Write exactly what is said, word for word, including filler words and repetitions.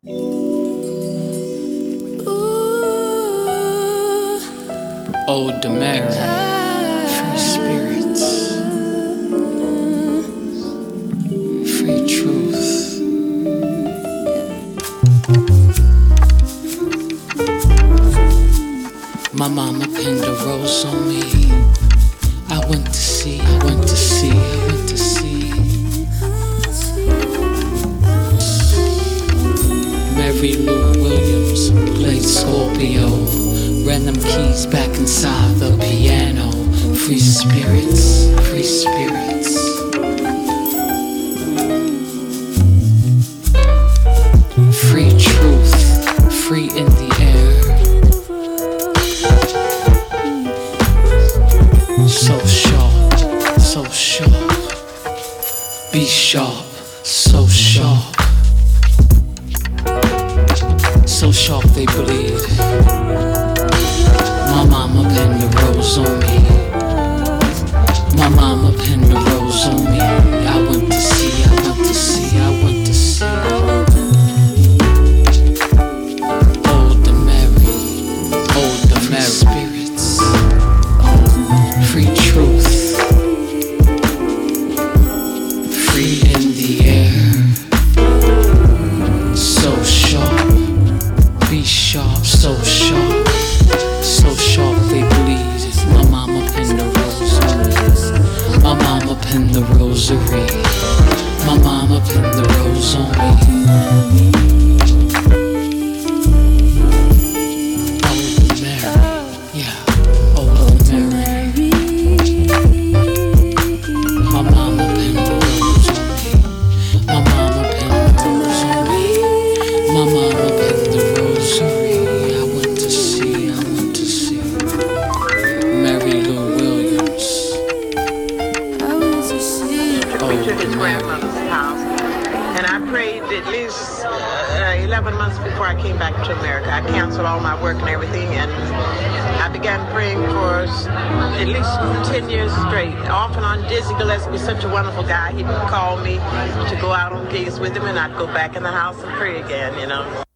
Old Demary, free spirits, free truth. My mama pinned a rose on me. I went to see, I went to see, I went to see Mary Lou Williams played Scorpio. Ran them keys back inside the piano. Free spirits, free spirits. Free truth, free in the air. So sharp, so sharp. Be sharp, so sharp. So sharp they bleed. My mama pinned the rose on me. My mama pinned the rose on me. I went to see, I went to see, I went to see Old Demary, Old Demary spirits, free truth, free in the air. So sharp, be sharp, so sharp. So sharp they bleed. My mama pinned the rosary. My mama pinned the rosary. My mama pinned the rose on me. Old Mary, yeah, Old Mary. My mama pinned the rose on me. My mama pinned the rose on me. My mama pinned the rosary. I went to see, I went to see Mary Lou Williams. Took me to his grandmother's house, and I prayed at least uh, eleven months before I came back to America. I canceled all my work and everything, and I began praying for at least ten years straight. Off and on, Dizzy Gillespie was such a wonderful guy. He would call me to go out on gigs with him, and I'd go back in the house and pray again, you know.